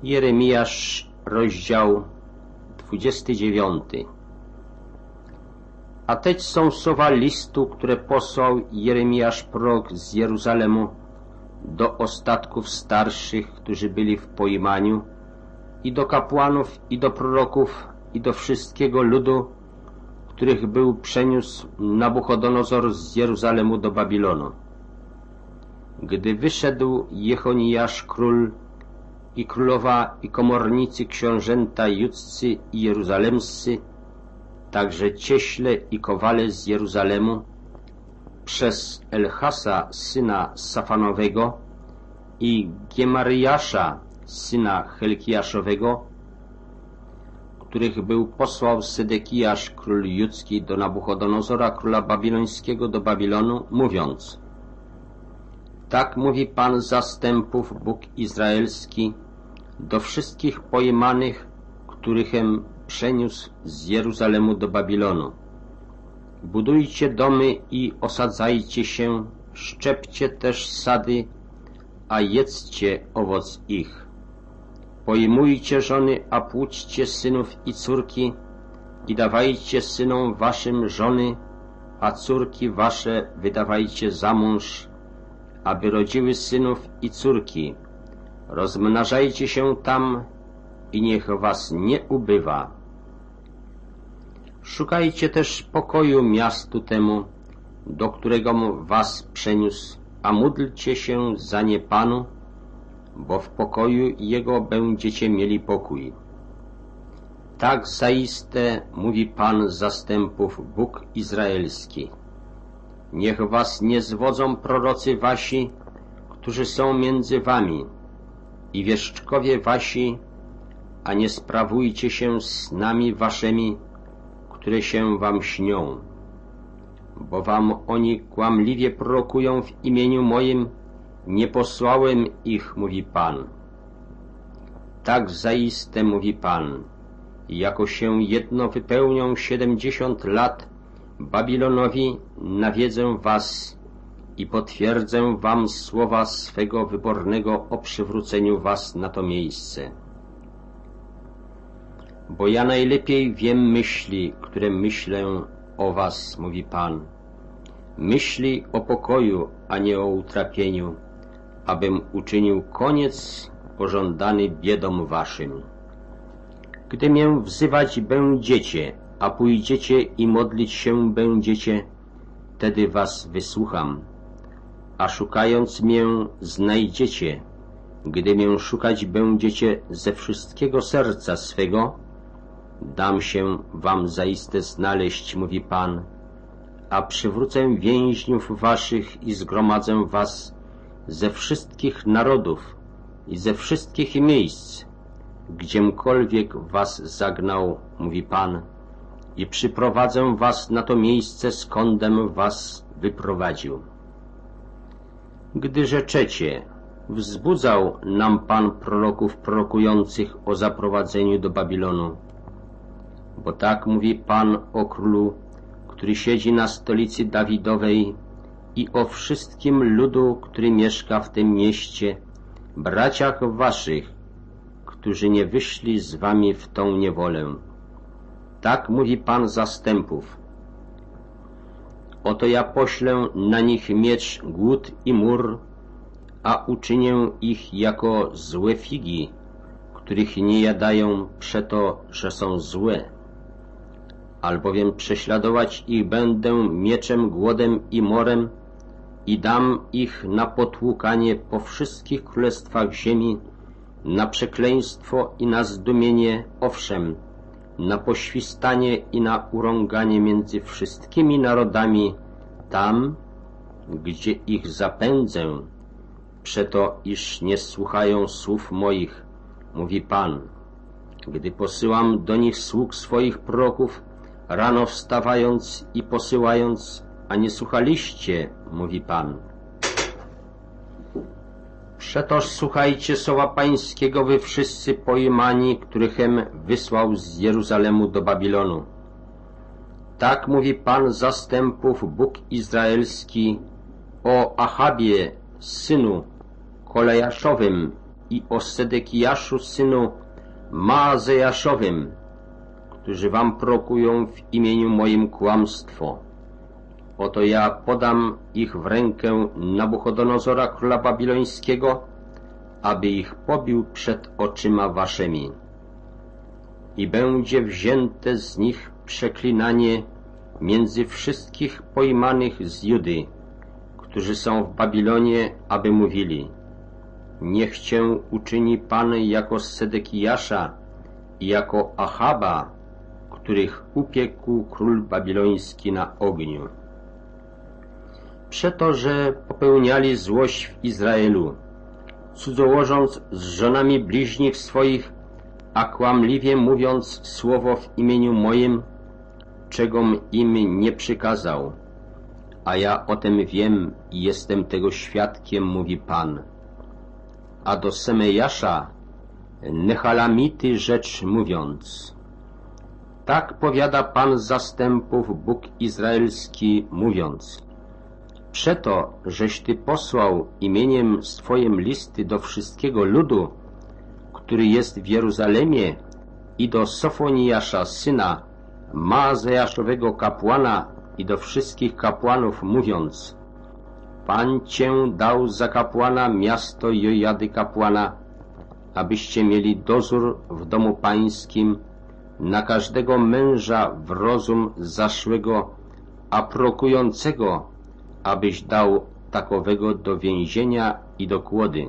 Jeremiasz, rozdział 29. A teď są słowa listu, które posłał Jeremiasz prorok z Jeruzalemu do ostatków starszych, którzy byli w pojmaniu, i do kapłanów, i do proroków, i do wszystkiego ludu, których był przeniósł Nabuchodonozor z Jeruzalemu do Babilonu. Gdy wyszedł Jechoniasz król i królowa i komornicy książęta judzcy i jeruzalemscy, także cieśle i kowale z Jeruzalemu, przez Elchasa syna Safanowego i Gemariasza syna Helkiaszowego, których był posłał Sedekiasz król judzki do Nabuchodonozora króla babilońskiego do Babilonu, mówiąc: tak mówi Pan zastępów, Bóg Izraelski, do wszystkich pojmanych, którychem przeniósł z Jeruzalemu do Babilonu. Budujcie domy i osadzajcie się, szczepcie też sady, a jedzcie owoc ich. Pojmujcie żony, a płóćcie synów i córki i dawajcie synom waszym żony, a córki wasze wydawajcie za mąż, aby rodziły synów i córki. Rozmnażajcie się tam i niech was nie ubywa. Szukajcie też pokoju miastu temu, do którego was przeniósł, a módlcie się za nie Panu, bo w pokoju jego będziecie mieli pokój. Tak zaiste mówi Pan zastępów, Bóg Izraelski. Niech was nie zwodzą prorocy wasi, którzy są między wami, i wieszczkowie wasi, a nie sprawujcie się snami waszymi, które się wam śnią, bo wam oni kłamliwie prorokują w imieniu moim, nie posłałem ich, mówi Pan. Tak zaiste mówi Pan, jako się jedno wypełnią 70 lat Babilonowi, nawiedzę was i potwierdzę wam słowa swego wybornego o przywróceniu was na to miejsce. Bo ja najlepiej wiem myśli, które myślę o was, mówi Pan. Myśli o pokoju, a nie o utrapieniu, abym uczynił koniec pożądany biedom waszym. Gdy mię wzywać będziecie, a pójdziecie i modlić się będziecie, wtedy was wysłucham. A szukając mię znajdziecie, gdy mię szukać będziecie ze wszystkiego serca swego, dam się wam zaiste znaleźć, mówi Pan, a przywrócę więźniów waszych i zgromadzę was ze wszystkich narodów i ze wszystkich miejsc, gdziemkolwiek was zagnał, mówi Pan, i przyprowadzę was na to miejsce, skądem was wyprowadził. Gdy rzeczecie, wzbudzał nam Pan proroków prorokujących o zaprowadzeniu do Babilonu. Bo tak mówi Pan o królu, który siedzi na stolicy Dawidowej, i o wszystkim ludu, który mieszka w tym mieście, braciach waszych, którzy nie wyszli z wami w tą niewolę. Tak mówi Pan zastępów. Oto ja poślę na nich miecz, głód i mór, a uczynię ich jako złe figi, których nie jadają przeto, że są złe. Albowiem prześladować ich będę mieczem, głodem i morem i dam ich na potłukanie po wszystkich królestwach ziemi, na przekleństwo i na zdumienie, owszem, na poświstanie i na urąganie między wszystkimi narodami, tam, gdzie ich zapędzę, przeto iż nie słuchają słów moich, mówi Pan, gdy posyłam do nich sług swoich proroków, rano wstawając i posyłając, a nie słuchaliście, mówi Pan. Przetoż słuchajcie słowa Pańskiego, wy wszyscy pojmani, którychem wysłał z Jeruzalemu do Babilonu. Tak mówi Pan zastępów, Bóg Izraelski, o Achabie, synu Kolejaszowym i o Sedekijaszu synu Maazejaszowym, którzy wam prokują w imieniu moim kłamstwo. Oto ja podam ich w rękę Nabuchodonozora, króla babilońskiego, aby ich pobił przed oczyma waszymi. I będzie wzięte z nich przeklinanie między wszystkich pojmanych z Judy, którzy są w Babilonie, aby mówili: niech cię uczyni Pan jako Sedekijasza i jako Achaba, których upiekł król babiloński na ogniu. Przeto, że popełniali złość w Izraelu, cudzołożąc z żonami bliźnich swoich, a kłamliwie mówiąc słowo w imieniu moim, czegom im nie przykazał. A ja o tym wiem i jestem tego świadkiem, mówi Pan. A do Semejasza, Nechalamity, rzecz mówiąc: tak powiada Pan zastępów, Bóg Izraelski, mówiąc: przeto, żeś ty posłał imieniem swoim listy do wszystkiego ludu, który jest w Jeruzalemie, i do Sofoniasza, syna Maazejaszowego kapłana, i do wszystkich kapłanów, mówiąc: Pan cię dał za kapłana miasto Jojady kapłana, abyście mieli dozór w domu pańskim na każdego męża w rozum zaszłego, a prokującego, abyś dał takowego do więzienia i do kłody.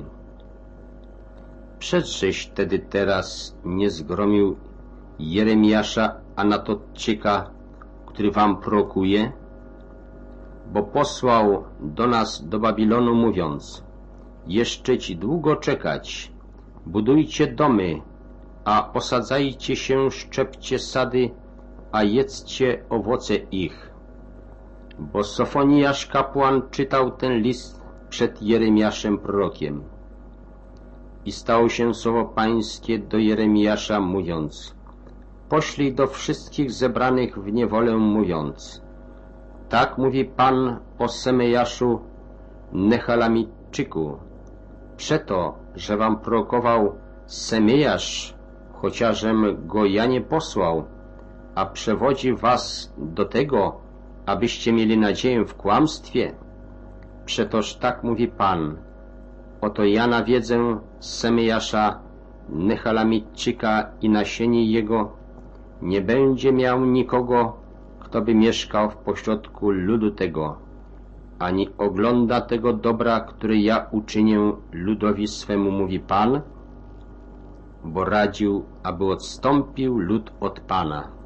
Przedżeś tedy teraz nie zgromił Jeremiasza Anatotczyka, który wam prokuje, bo posłał do nas do Babilonu, mówiąc: jeszcze ci długo czekać, budujcie domy, a osadzajcie się, szczepcie sady, a jedzcie owoce ich. Bo Sofoniasz kapłan czytał ten list przed Jeremiaszem prorokiem. I stało się słowo pańskie do Jeremiasza, mówiąc: poślij do wszystkich zebranych w niewolę, mówiąc: tak mówi Pan o Semejaszu, Nechalamitczyku. Przeto, że wam prorokował Semejasz, chociażem go ja nie posłał, a przewodzi was do tego, abyście mieli nadzieję w kłamstwie. Przetoż tak mówi Pan: oto ja nawiedzę Semejasza, Nechalamitczyka, i nasienie jego nie będzie miał nikogo, kto by mieszkał w pośrodku ludu tego, ani ogląda tego dobra, które ja uczynię ludowi swemu, mówi Pan, bo radził, aby odstąpił lud od Pana.